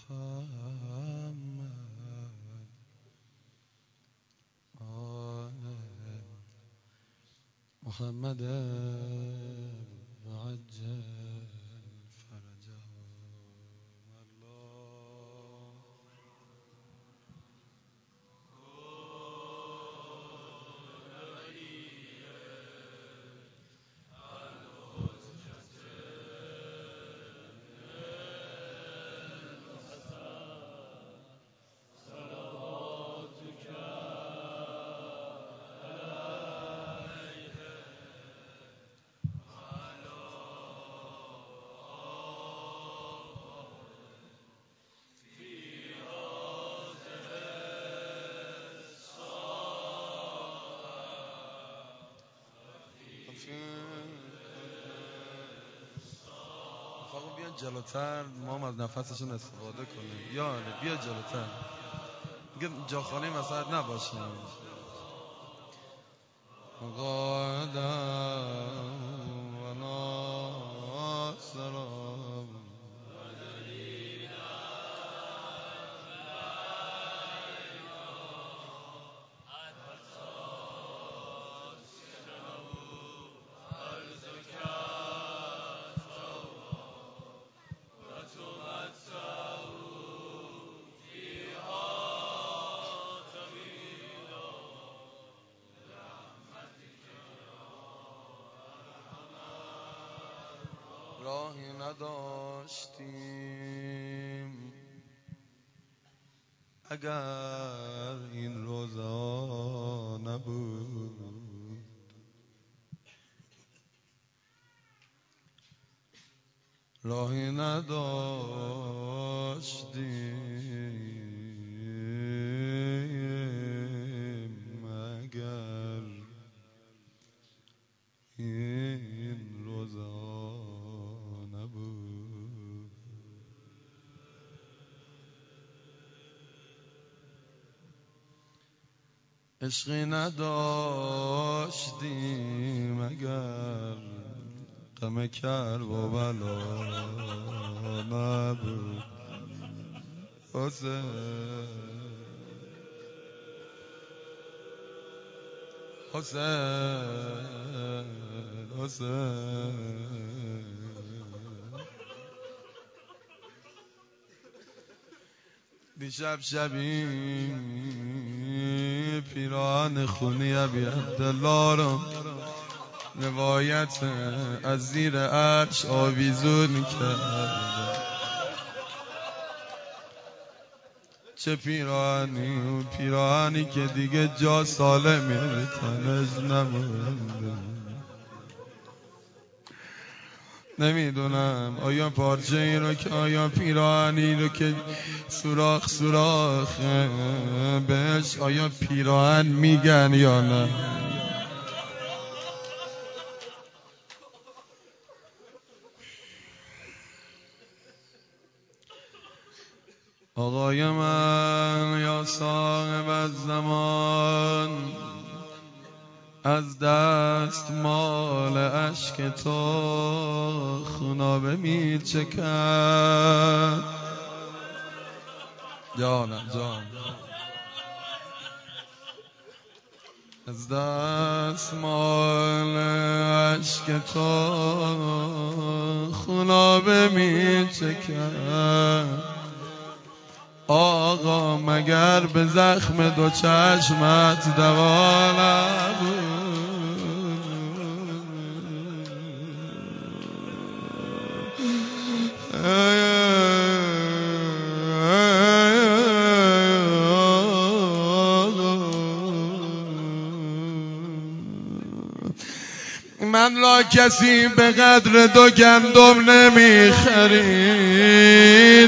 محمد آل محمد عجل فرجهم الله. رفقا بیان جلوتر، ما هم از نفسشون استفاده کنیم. بیا جلوتر، دیگه جاخانه مساعد نباشیم. قادم و ناصرم راهی نداشتیم اگر این روزا نبود، راهی نداشتیم اگر این روزا نبود. عشقی نداشتیم اگر غم کرب و بلا نبود. حسین حسین حسین دیشب شبی پیران خونی ابی عبدالله رو روایت از زیر عرش آویزون کرد. چه پیراهنی، پیراهنی که دیگه جا سالمی به تنش نمونده. نمیدونم آیا پارچه ای رو که آیا پیراهنی رو که سوراخ بهش آیا پیراهن میگن یا نه. آقای من یا صاحب الزمان، از دست مال اشک تو خونابه می چکد. جانم جان، از دست مال اشک تو خونابه می چکد. آقا مگر به زخم دو چشمت دوا نبود؟ من را کسی به قدر دو گندم نمی خرید،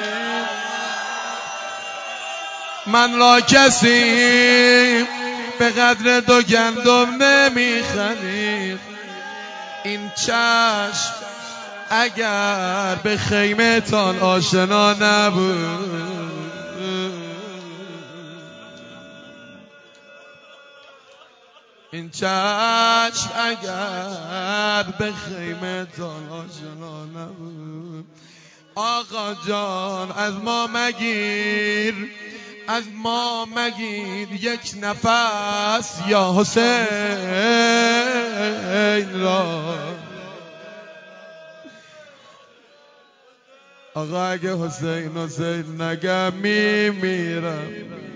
من را کسی به قدر دو گندم نمی خرید. این چشم اگر به خیمه تان آشنا نبود، این چشم اگر به خیمه تان آشنا نبود. آقا جان از ما مگیر، از ما مگیر یک نفس یا حسین را. آقا اگه حسین نگم میمیرم،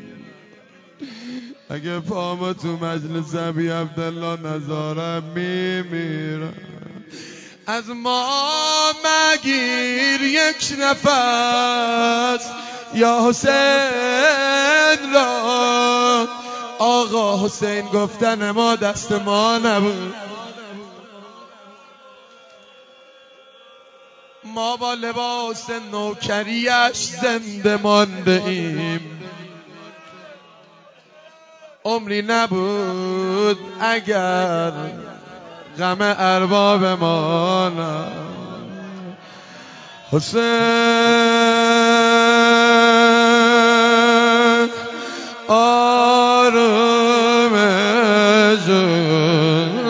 اگه پامو تو مجلس ابی عبدالله نذارم میمیرم. از ما مگیر یک نفس یا حسین را. آقا حسین گفتن ما دست ما نبود، ما با لباس نوکریش زنده مانده ایم. عمری نبود اگر غم ارباب ما نه. حسین آرام جان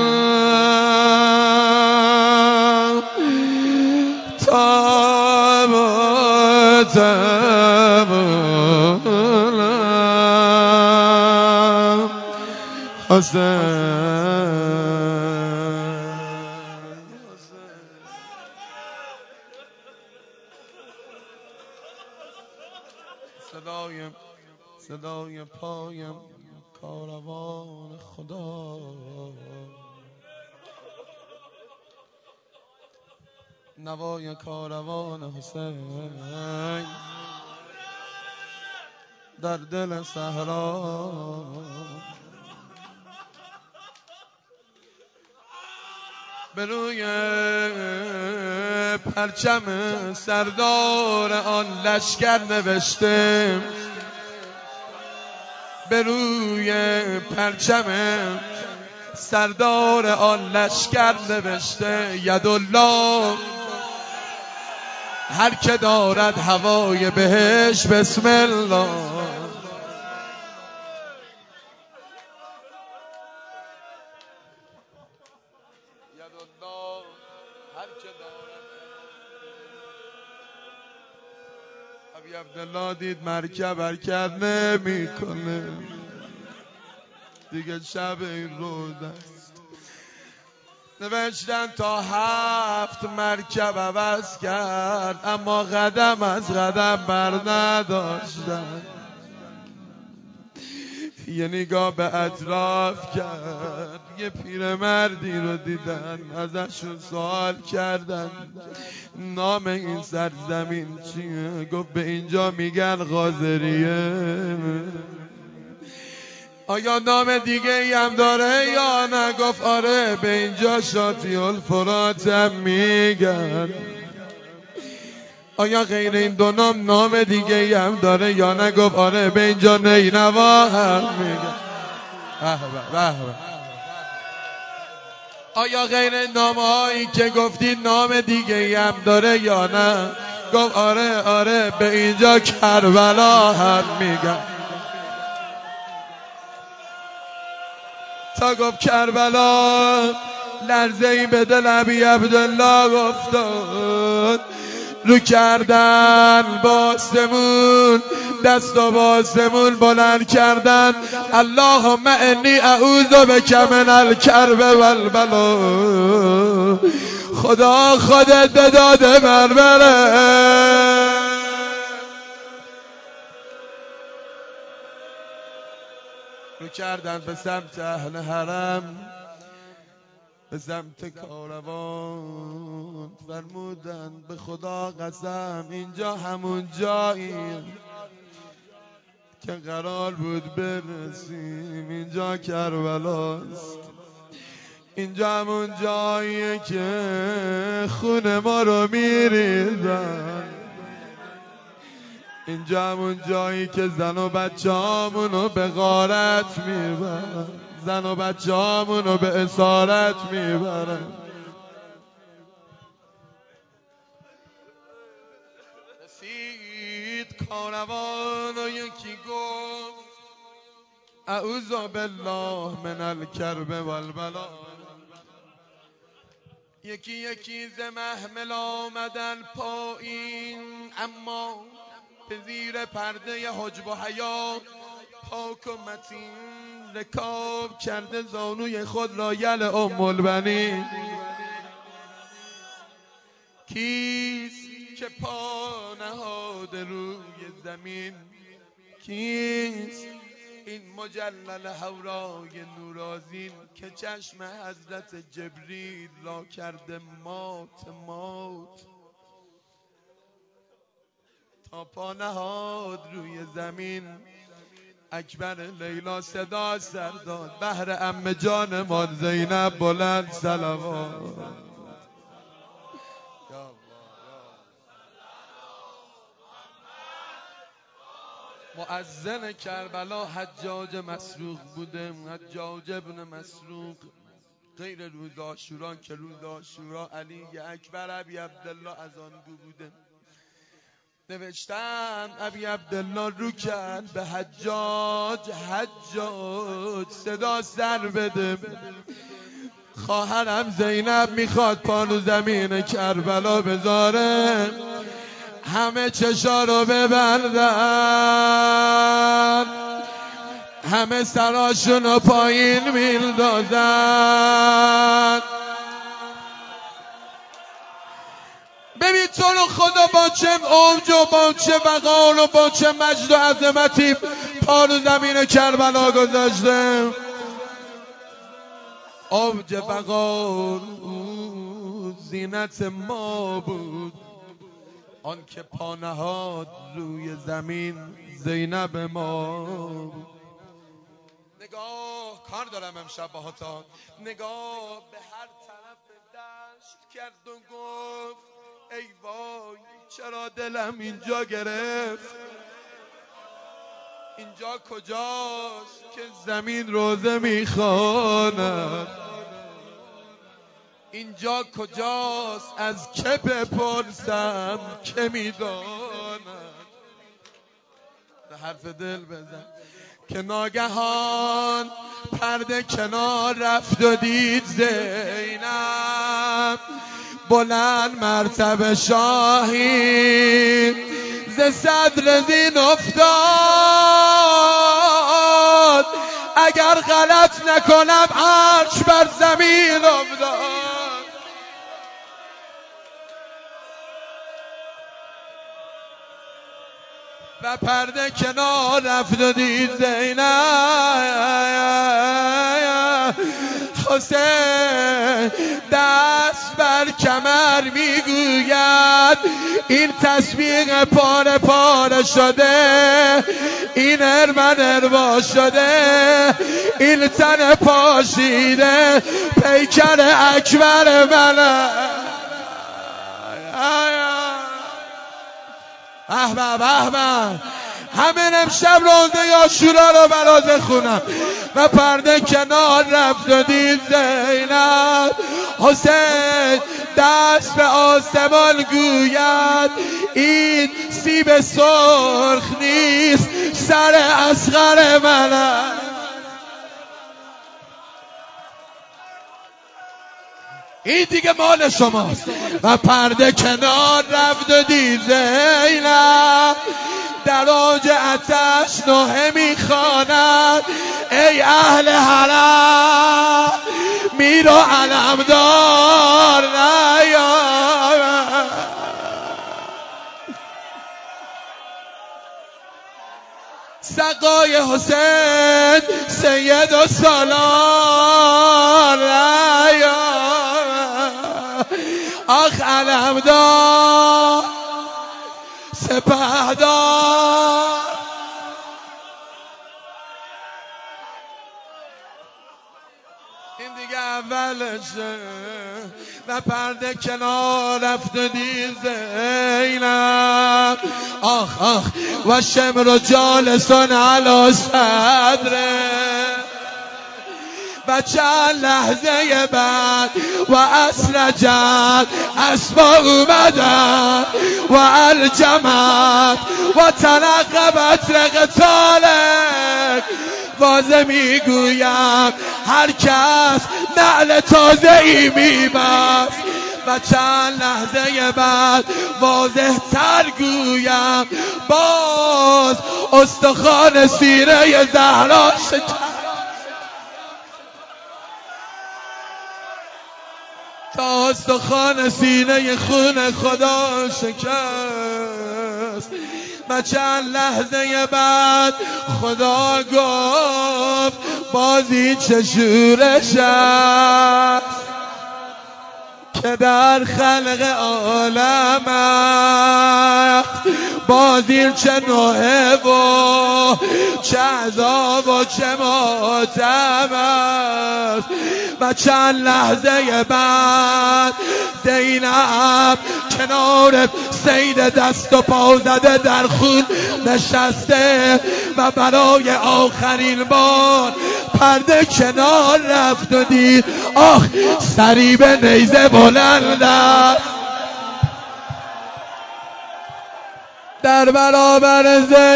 صدای پایم کاروان خدا، نوای کاروان حسین در دل صحرا. به روی پرچم سردار آن لشکر نوشته، به روی پرچم سردار آن لشکر نوشته یدالله، هر که دارد هوای بهش بسم الله. یدالله هر که دارد. ابی عبدالله دید مرکب حرکت نمیکنه دیگه، شب این روز است. نوشتن تا 7 مرکب عوض کرد، اما قدم از قدم بر نداشتن. یه نگاه به اطراف کرد، یه پیرمردی رو دیدن، ازشون سوال کردن نام این سرزمین چیه؟ گفت به اینجا میگن قاضریه. آیا نام دیگه ای هم داره یا نه؟ گفت آره، به اینجا شاطی الفرات هم میگن. آیا غیر این 2 نام دیگه ای هم داره یا نه؟ گفت آره، به اینجا نینوا هم میگن. آیا غیر نامهایی که گفتی نام دیگه ای هم داره یا نه؟ گفت آره، به اینجا کربلا هم میگن. تا گفت کربلا، لرزه ای به دل ابی عبدالله افتاد. رو کردن با آسمون، دست و با آسمون بلند کردن، اللهم انی اعوذ بک من الکرب والبلا. خدا خودت به داد من بره. رو کردن به سمت اهل حرم، به سمت کاروان، فرمودن به خدا قسم اینجا همون جایی که قرار بود برسیم، اینجا کربلاست. اینجا همون جاییه که خون ما رو میریزن. اینجا همون جایی که زن و بچه هامونو به غارت میبرن، زن و بچه هامونو به اسارت میبرن. رسید کاروان و یکی گفت اعوذ بالله من الکرب والبلا. یکی یکی ز محمل آمدن پایین، اما به زیر پرده حجب و حیا پاک و متین رکاب کرده زانوی خود را یل ام البنین. کیست که پا نهاده روی زمین؟ کیست این مجلل حورای نورازین که چشم حضرت جبریل را کرده مات مات؟ تا پا نهاد روی زمین اکبر لیلا صدا سر داد بهر عمه جانمان زینب بلند صلوات. مؤذن کربلا حجاج مسروق بوده. حجاج ابن مسروق غیر روز عاشورا که روز عاشورا علی اکبر ابی عبدالله از آن بوده. نوشتن ابی عبدالله رو کرد به حجاج، حجاج صدا سر بده، خواهرم زینب میخواد پانو زمین کربلا بذاره. همه چشا رو ببندن، همه سراشون رو پایین میندازن. ببین تو رو خدا با چه اوج و با چه وقار و با چه مجد و عظمتی پا رو زمین کربلا گذاشته. اوج وقار زینت ما بود، آن که پا نهاد روی زمین زینب ما. نگاه کار دارم امشب باهاتون، نگاه به هر طرف دشت کرد و گفت ای وای چرا دلم اینجا گرفت. اینجا کجاست که زمین روزه میخواند؟ اینجا کجاست از که بپرسم که میداند؟ به حرف دل بزن که ناگهان پرده کنار رفت و دید زینب بلند مرتبه شاهی ز صدر زین افتاد. اگر غلط نکنم عرش بر زمین افتاد. و پرده کنار رفت و دید زینب. حسین دست بر کمر میگوید این تسبیح پاره پاره شده، این ارمن اروا شده، این تن پاشیده پیکر اکبر منه. احباب احباب همین امشب روزه عاشورا رو برات خونم. و پرده کنار رفت و دید زینب. حسین دست به آسمان گوید این سیب سرخ نیست، سر اصغر منه. این دیگه مال شماست. و پرده کنار رفت و دید زینب در اوج آتش نوحه میخواند ای اهل حرم میر و علمدار نیامد. سقای حسین سید و سالار نیامد. آخ علمدار سپهدار این دیگه اولشه. و پرده کنار رفت و دید زینب. آخ آخ و شمر جالسون علی صدره. و چند لحظه بعد و اسرجت اسبا اومدن و الجمت و تنقبت رقتالک بازه میگویم هر کس نعل تازه ای میبست و چند لحظه بعد واضح تر گویم باز استخوان سینه زهرا شکست تا استخوان سینه خون خدا شکست و چند لحظه بعد خدا گفت بازی چه شورش است که در خلق عالم است بازی چه نوحه و چه عذاب و چه ماتم است و چند لحظه بعد زینب کنار سید دست و پا زده در خون نشسته و برای آخرین بار پرده کنار رفت و دید آخ سریب نیزه بلند است در برابر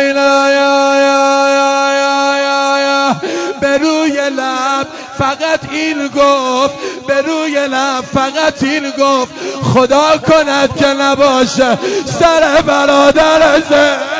زینب به روی لب فقط این گفت به روی لب فقط این گفت خدا کند که نباشه سر برادر زینب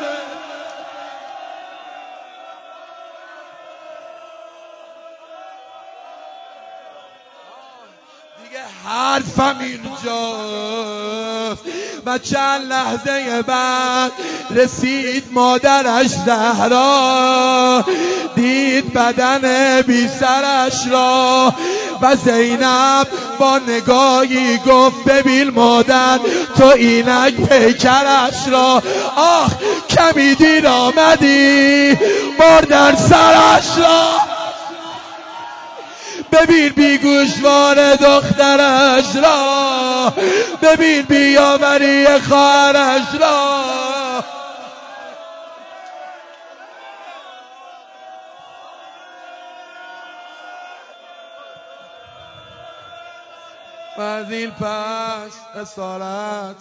حرفم اینجاست و چند لحظه بعد رسید مادرش زهرا دید بدن بی سرش را و زینب با نگاهی گفت ببین مادر تو اینک پیکرش را آخ کمی دیر آمدی بردن سرش را ببین بیگوشوار دخترش را ببین بیاوری خواهرش را و از این پس اسارت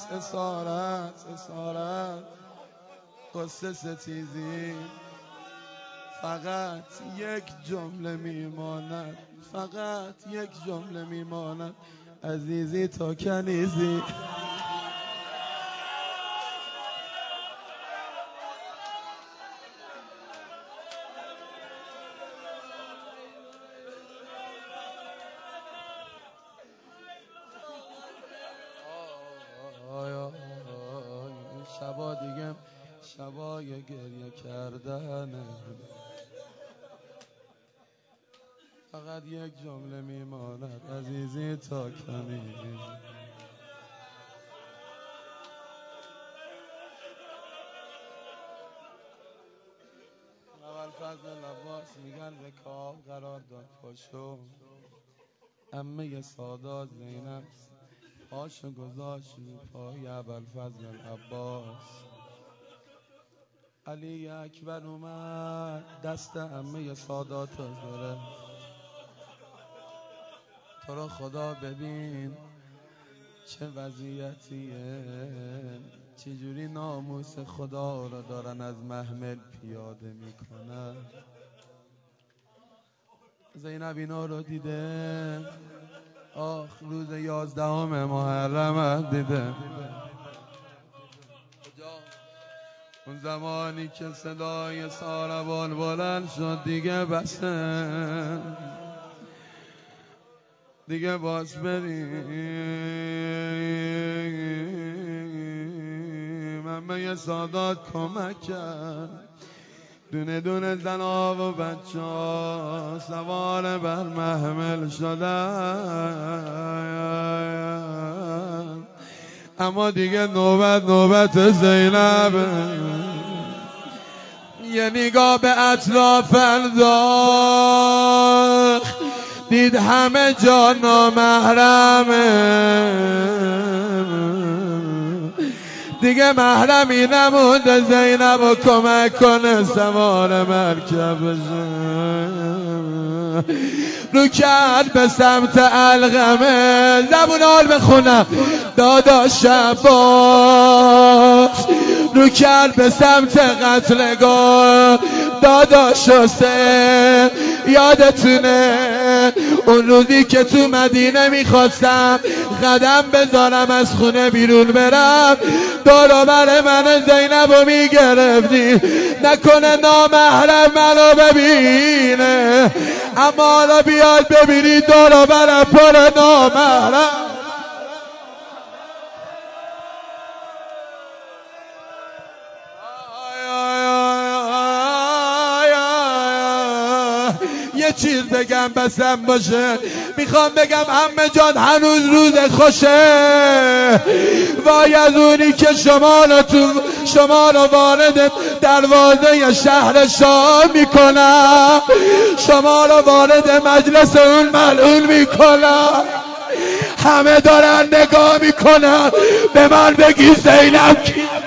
قصه ستیزی فقط یک جمله میماند فقط یک جمله میماند عزیزی تا کنیزی شبا دیگه شبای گریه کردنه فقط یک جمله میماند عزیزی تا کنیزی اول فضل لباس میگن به کام قرار داد پاشو عمه سادات زینب پاشو گذاشت رو پای ابوالفضل عباس علی اکبر اومد دست عمه سادات رو گرفت تو رو خدا ببین چه وضعیتیه چجوری ناموس خدا رو دارن از محمل پیاده میکنن زینب اینا رو دیده آخ روز 11 محرم دیده اون زمانی که صدای ساربان بلند شد دیگه بسه دیگه باز بریم عمه سادات کمک کرد دونه دونه زنا و بچه ها سوار بر محمل شدن اما دیگه نوبت زینب یه نگاه به اطراف انداخت دید همه جا نامحرمه دیگه محرمی نمونده زینب و کمک کنه سوار مرکب بشه رو کرد به سمت علقمه زبون حال بخونم داداش عباس رو کرد به سمت قتلگاه داداش حسین یادتونه اون روزی که تو مدینه میخواستم قدم بذارم از خونه بیرون برم دور و بر من زینبو میگرفتی نکنه نامحرم منو ببینه اما حالا بیاد ببینی دور و بر پر نامحرم یه چیز بگم بسم باشه میخوام بگم عمه جان هنوز روز خوشه وای از اونی که شما رو وارد دروازه شهر شام میکنم شما رو وارد مجلس اون ملعون میکنم همه دارن نگاه میکنن به من بگی زینب کی